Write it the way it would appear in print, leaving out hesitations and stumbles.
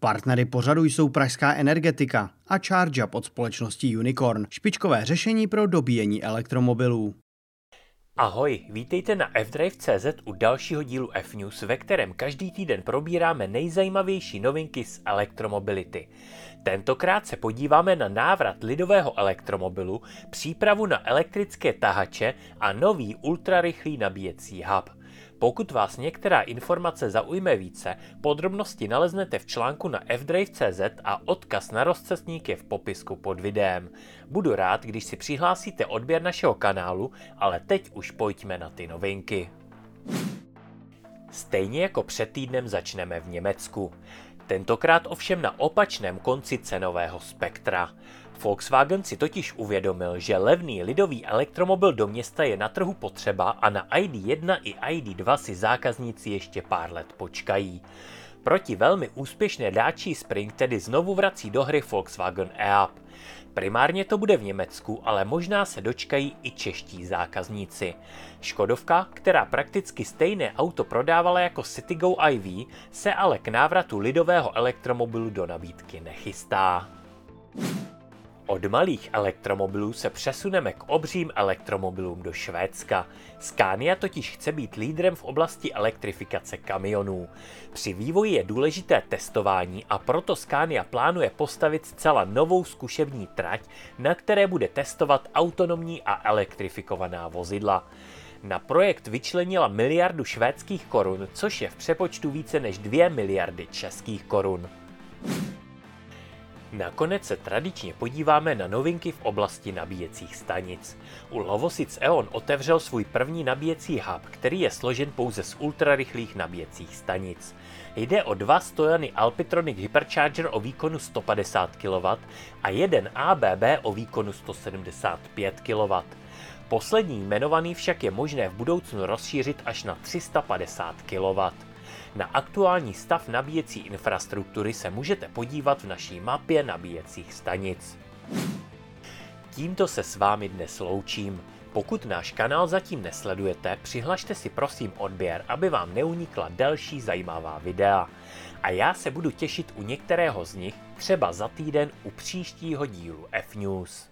Partnery pořadu jsou pražská Energetika a ChargeUp od společnosti Unicorn, špičkové řešení pro dobíjení elektromobilů. Ahoj, vítejte na fdrive.cz u dalšího dílu F-News, ve kterém každý týden probíráme nejzajímavější novinky z elektromobility. Tentokrát se podíváme na návrat lidového elektromobilu, přípravu na elektrické tahače a nový ultrarychlý nabíjecí hub. Pokud vás některá informace zaujme více, podrobnosti naleznete v článku na fdrive.cz a odkaz na rozcestník je v popisku pod videem. Budu rád, když si přihlásíte odběr našeho kanálu, ale teď už pojďme na ty novinky. Stejně jako před týdnem začneme v Německu. Tentokrát ovšem na opačném konci cenového spektra. Volkswagen si totiž uvědomil, že levný lidový elektromobil do města je na trhu potřeba a na ID.1 i ID.2 si zákazníci ještě pár let počkají. Proti velmi úspěšné Dacia Spring tedy znovu vrací do hry Volkswagen e-up. Primárně to bude v Německu, ale možná se dočkají i čeští zákazníci. Škodovka, která prakticky stejné auto prodávala jako Citigo iV, se ale k návratu lidového elektromobilu do nabídky nechystá. Od malých elektromobilů se přesuneme k obřím elektromobilům do Švédska. Scania totiž chce být lídrem v oblasti elektrifikace kamionů. Při vývoji je důležité testování a proto Scania plánuje postavit zcela novou zkušební trať, na které bude testovat autonomní a elektrifikovaná vozidla. Na projekt vyčlenila 1 miliardu švédských korun, což je v přepočtu více než 2 miliardy českých korun. Nakonec se tradičně podíváme na novinky v oblasti nabíjecích stanic. U Lovosic E.ON otevřel svůj první nabíjecí hub, který je složen pouze z ultrarychlých nabíjecích stanic. Jde o 2 stojany Alpitronic Hypercharger o výkonu 150 kW a jeden ABB o výkonu 175 kW. Poslední jmenovaný však je možné v budoucnu rozšířit až na 350 kW. Na aktuální stav nabíjecí infrastruktury se můžete podívat v naší mapě nabíjecích stanic. Tímto se s vámi dnes loučím. Pokud náš kanál zatím nesledujete, přihlašte si prosím odběr, aby vám neunikla další zajímavá videa. A já se budu těšit u některého z nich třeba za týden u příštího dílu F-News.